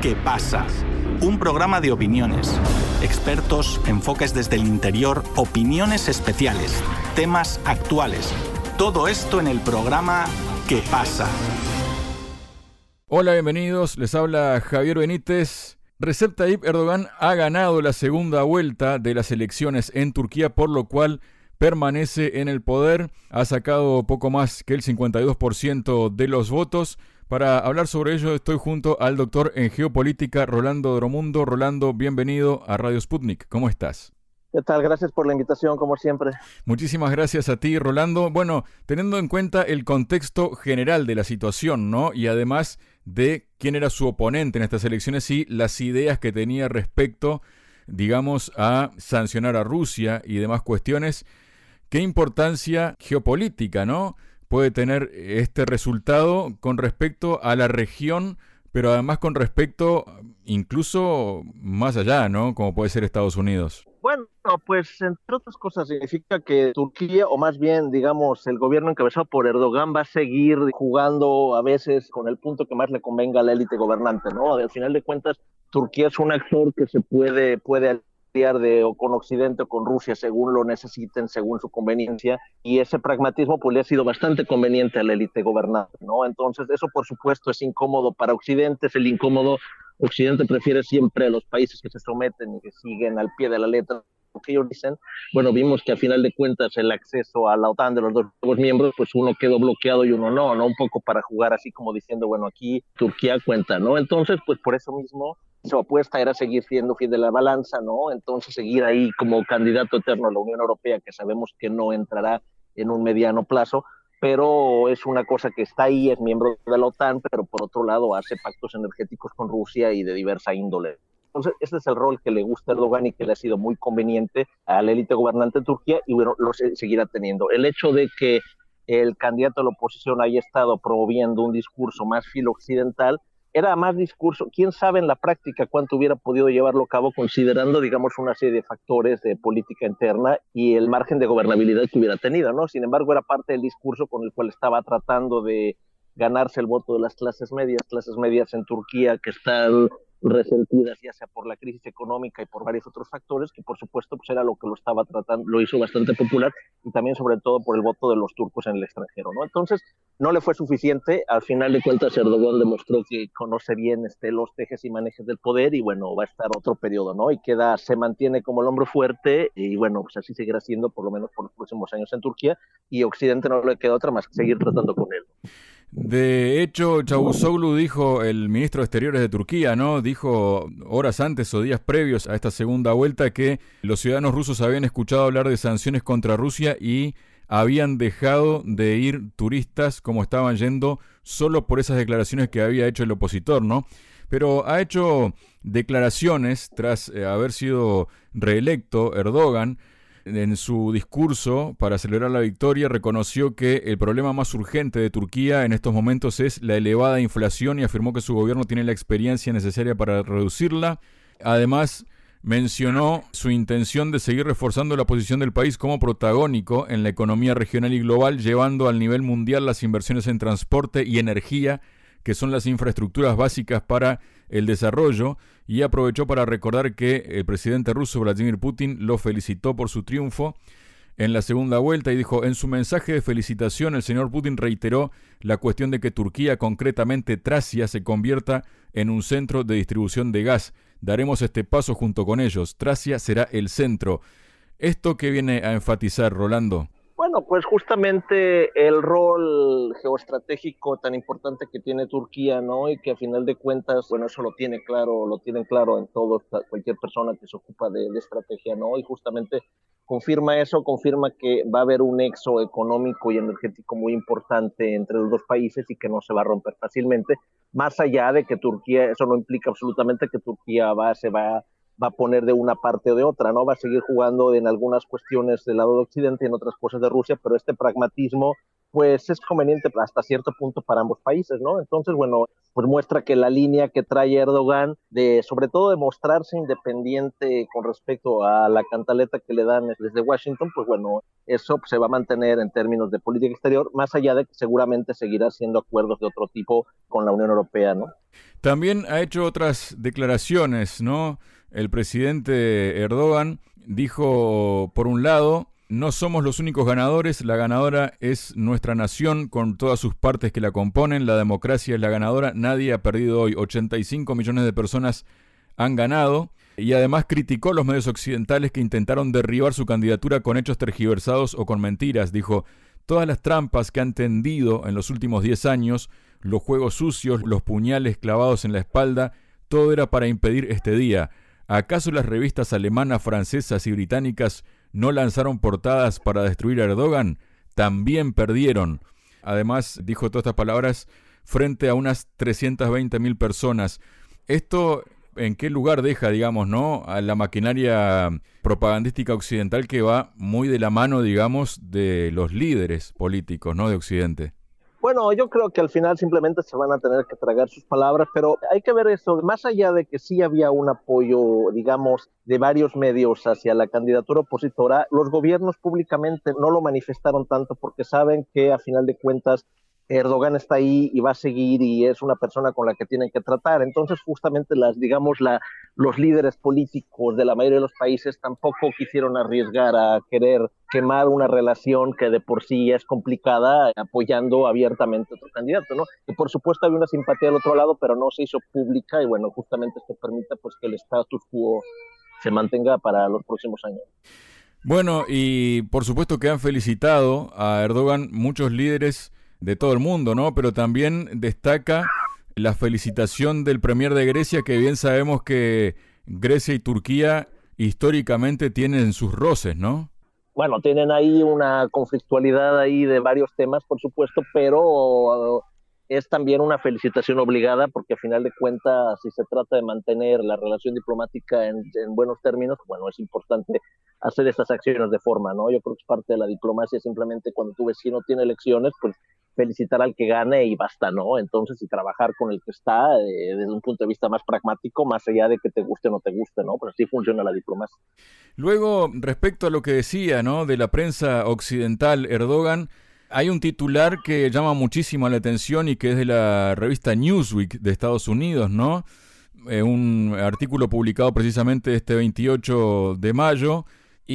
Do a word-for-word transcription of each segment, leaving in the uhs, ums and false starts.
¿Qué pasa? Un programa de opiniones, expertos, enfoques desde el interior, opiniones especiales, temas actuales. Todo esto en el programa ¿Qué pasa? Hola, bienvenidos. Les habla Javier Benítez. Recep Tayyip Erdogan ha ganado la segunda vuelta de las elecciones en Turquía, por lo cual permanece en el poder. Ha sacado poco más que el cincuenta y dos por ciento de los votos. Para hablar sobre ello estoy junto al doctor en geopolítica Rolando Dromundo. Rolando, bienvenido a Radio Sputnik. ¿Cómo estás? ¿Qué tal? Gracias por la invitación, como siempre. Muchísimas gracias a ti, Rolando. Bueno, teniendo en cuenta el contexto general de la situación, ¿no? Y además de quién era su oponente en estas elecciones y las ideas que tenía respecto, digamos, a sancionar a Rusia y demás cuestiones, ¿qué importancia geopolítica, ¿no?, puede tener este resultado con respecto a la región, pero además con respecto incluso más allá, ¿no?, como puede ser Estados Unidos? Bueno, pues entre otras cosas significa que Turquía, o más bien, digamos, el gobierno encabezado por Erdogan va a seguir jugando a veces con el punto que más le convenga a la élite gobernante, ¿no? Al final de cuentas, Turquía es un actor que se puede, puede de o con Occidente o con Rusia según lo necesiten, según su conveniencia, y ese pragmatismo pues le ha sido bastante conveniente a la élite gobernante, ¿no? Entonces eso por supuesto es incómodo para Occidente, es el incómodo. Occidente prefiere siempre a los países que se someten y que siguen al pie de la letra lo que ellos dicen. Bueno, vimos que a final de cuentas el acceso a la OTAN de los dos nuevos miembros, pues uno quedó bloqueado y uno no, ¿no? Un poco para jugar así como diciendo, bueno, aquí Turquía cuenta, ¿no? Entonces, pues por eso mismo su apuesta era seguir siendo fiel de la balanza, ¿no? Entonces seguir ahí como candidato eterno a la Unión Europea, que sabemos que no entrará en un mediano plazo, pero es una cosa que está ahí, es miembro de la OTAN, pero por otro lado hace pactos energéticos con Rusia y de diversa índole. Entonces, ese es el rol que le gusta a Erdogan y que le ha sido muy conveniente a la élite gobernante de Turquía y bueno, lo seguirá teniendo. El hecho de que el candidato de la oposición haya estado promoviendo un discurso más filo-occidental, era más discurso, quién sabe en la práctica cuánto hubiera podido llevarlo a cabo considerando, digamos, una serie de factores de política interna y el margen de gobernabilidad que hubiera tenido, ¿no? Sin embargo, era parte del discurso con el cual estaba tratando de ganarse el voto de las clases medias, clases medias en Turquía que están resentidas ya sea por la crisis económica y por varios otros factores, que por supuesto pues era lo que lo estaba tratando, lo hizo bastante popular, y también sobre todo por el voto de los turcos en el extranjero, ¿no? Entonces no le fue suficiente. Al final de cuentas Erdogan demostró que conoce bien este, los tejes y manejes del poder y bueno, va a estar otro periodo, ¿no? Y queda, se mantiene como el hombre fuerte y bueno, pues así seguirá siendo por lo menos por los próximos años en Turquía, y Occidente no le queda otra más que seguir tratando con él. De hecho, Çavuşoğlu dijo, el ministro de Exteriores de Turquía, ¿no? Dijo horas antes o días previos a esta segunda vuelta que los ciudadanos rusos habían escuchado hablar de sanciones contra Rusia y habían dejado de ir turistas como estaban yendo solo por esas declaraciones que había hecho el opositor, ¿no? Pero ha hecho declaraciones tras eh, haber sido reelecto Erdogan. En su discurso para celebrar la victoria reconoció que el problema más urgente de Turquía en estos momentos es la elevada inflación y afirmó que su gobierno tiene la experiencia necesaria para reducirla. Además, mencionó su intención de seguir reforzando la posición del país como protagónico en la economía regional y global, llevando al nivel mundial las inversiones en transporte y energía, que son las infraestructuras básicas para el desarrollo, y aprovechó para recordar que el presidente ruso Vladimir Putin lo felicitó por su triunfo en la segunda vuelta y dijo, en su mensaje de felicitación el señor Putin reiteró la cuestión de que Turquía, concretamente Tracia, se convierta en un centro de distribución de gas. Daremos este paso junto con ellos. Tracia será el centro. ¿Esto qué viene a enfatizar, Rolando? Bueno, pues justamente el rol geoestratégico tan importante que tiene Turquía, ¿no? Y que a final de cuentas, bueno, eso lo tiene claro, lo tienen claro en todo, cualquier persona que se ocupa de, de estrategia, ¿no? Y justamente confirma eso, confirma que va a haber un nexo económico y energético muy importante entre los dos países y que no se va a romper fácilmente, más allá de que Turquía, eso no implica absolutamente que Turquía va, se va a va a poner de una parte o de otra, ¿no? Va a seguir jugando en algunas cuestiones del lado de Occidente y en otras cosas de Rusia, pero este pragmatismo pues es conveniente hasta cierto punto para ambos países, ¿no? Entonces, bueno, pues muestra que la línea que trae Erdogan, de sobre todo de mostrarse independiente con respecto a la cantaleta que le dan desde Washington, pues bueno, eso se va a mantener en términos de política exterior, más allá de que seguramente seguirá haciendo acuerdos de otro tipo con la Unión Europea, ¿no? También ha hecho otras declaraciones, ¿no? El presidente Erdogan dijo, por un lado, no somos los únicos ganadores, la ganadora es nuestra nación con todas sus partes que la componen, la democracia es la ganadora, nadie ha perdido hoy, ochenta y cinco millones de personas han ganado, y además criticó a los medios occidentales que intentaron derribar su candidatura con hechos tergiversados o con mentiras. Dijo, todas las trampas que han tendido en los últimos diez años, los juegos sucios, los puñales clavados en la espalda, todo era para impedir este día. ¿Acaso las revistas alemanas, francesas y británicas no lanzaron portadas para destruir a Erdogan? También perdieron. Además, dijo todas estas palabras frente a unas trescientas veinte mil personas. Esto, ¿en qué lugar deja, digamos, no, a la maquinaria propagandística occidental que va muy de la mano, digamos, de los líderes políticos, ¿no?, de Occidente? Bueno, yo creo que al final simplemente se van a tener que tragar sus palabras, pero hay que ver eso, más allá de que sí había un apoyo, digamos, de varios medios hacia la candidatura opositora, los gobiernos públicamente no lo manifestaron tanto porque saben que a final de cuentas Erdogan está ahí y va a seguir y es una persona con la que tienen que tratar. Entonces, justamente las, digamos, la, los líderes políticos de la mayoría de los países tampoco quisieron arriesgar a querer quemar una relación que de por sí es complicada apoyando abiertamente a otro candidato, ¿no? Y por supuesto había una simpatía al otro lado, pero no se hizo pública y bueno, justamente esto permite pues que el status quo se mantenga para los próximos años. Bueno, y por supuesto que han felicitado a Erdogan muchos líderes de todo el mundo, ¿no? Pero también destaca la felicitación del premier de Grecia, que bien sabemos que Grecia y Turquía históricamente tienen sus roces, ¿no? Bueno, tienen ahí una conflictualidad ahí de varios temas, por supuesto, pero uh, es también una felicitación obligada porque a final de cuentas, si se trata de mantener la relación diplomática en, en buenos términos, bueno, es importante hacer estas acciones de forma, ¿no? Yo creo que es parte de la diplomacia, simplemente cuando tu vecino tiene elecciones, pues felicitar al que gane y basta, ¿no? Entonces, y trabajar con el que está eh, desde un punto de vista más pragmático, más allá de que te guste o no te guste, ¿no? Pero así funciona la diplomacia. Luego, respecto a lo que decía, ¿no?, de la prensa occidental, Erdogan, hay un titular que llama muchísimo la atención y que es de la revista Newsweek de Estados Unidos, ¿no? Eh, un artículo publicado precisamente este veintiocho de mayo.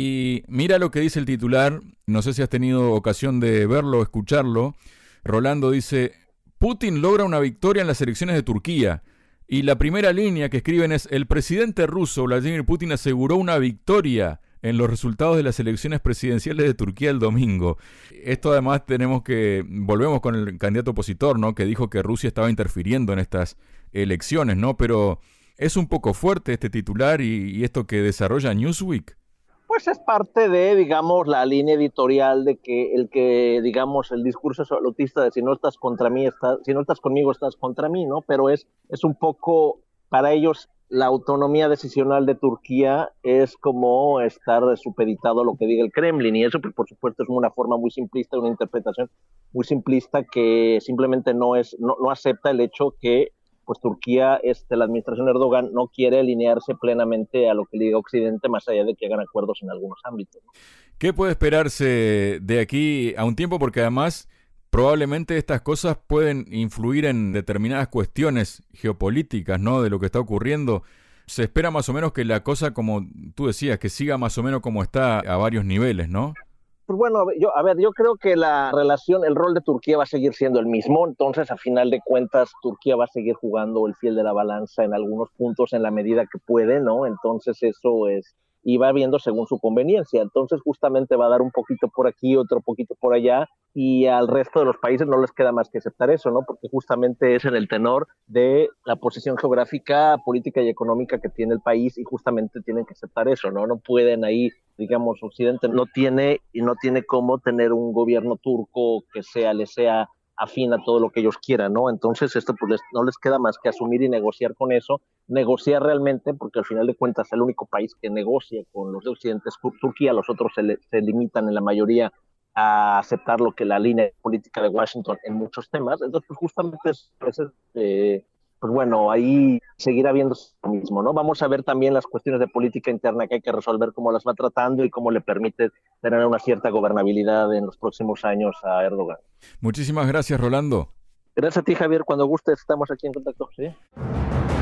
Y mira lo que dice el titular, no sé si has tenido ocasión de verlo o escucharlo. Rolando dice, Putin logra una victoria en las elecciones de Turquía. Y la primera línea que escriben es, el presidente ruso Vladimir Putin aseguró una victoria en los resultados de las elecciones presidenciales de Turquía el domingo. Esto además tenemos que, volvemos con el candidato opositor, ¿no?, que dijo que Rusia estaba interfiriendo en estas elecciones, ¿no? Pero es un poco fuerte este titular y, y esto que desarrolla Newsweek. Pues es parte de, digamos, la línea editorial de que el que, digamos, el discurso absolutista de si no estás contra mí, estás, si no estás conmigo, estás contra mí, ¿no? Pero es, es un poco, para ellos, la autonomía decisional de Turquía es como estar supeditado a lo que diga el Kremlin, y eso, pues, por supuesto, es una forma muy simplista, una interpretación muy simplista que simplemente no, es, no, no acepta el hecho que pues Turquía, este, la administración Erdogan no quiere alinearse plenamente a lo que le diga Occidente, más allá de que hagan acuerdos en algunos ámbitos, ¿no? ¿Qué puede esperarse de aquí a un tiempo? Porque además probablemente estas cosas pueden influir en determinadas cuestiones geopolíticas, ¿no?, de lo que está ocurriendo. Se espera más o menos que la cosa, como tú decías, que siga más o menos como está a varios niveles, ¿no? Pues bueno, yo, a ver, yo creo que la relación, el rol de Turquía va a seguir siendo el mismo, entonces a final de cuentas Turquía va a seguir jugando el fiel de la balanza en algunos puntos en la medida que puede, ¿no? Entonces eso es, y va viendo según su conveniencia, entonces justamente va a dar un poquito por aquí, otro poquito por allá, y al resto de los países no les queda más que aceptar eso, ¿no? Porque justamente es en el tenor de la posición geográfica, política y económica que tiene el país y justamente tienen que aceptar eso, ¿no? No pueden ahí, digamos, Occidente no tiene y no tiene cómo tener un gobierno turco que sea, le sea afín a todo lo que ellos quieran, ¿no? Entonces esto pues les, no les queda más que asumir y negociar con eso, negociar realmente, porque al final de cuentas el único país que negocia con los de Occidente es Turquía, los otros se, le, se limitan en la mayoría a aceptar lo que la línea política de Washington en muchos temas. Entonces, pues justamente es, es, eh, pues bueno, ahí seguirá viendo lo mismo, ¿no? Vamos a ver también las cuestiones de política interna que hay que resolver, cómo las va tratando y cómo le permite tener una cierta gobernabilidad en los próximos años a Erdogan. Muchísimas gracias, Rolando. Gracias a ti, Javier. Cuando gustes, estamos aquí en contacto. ¿Sí?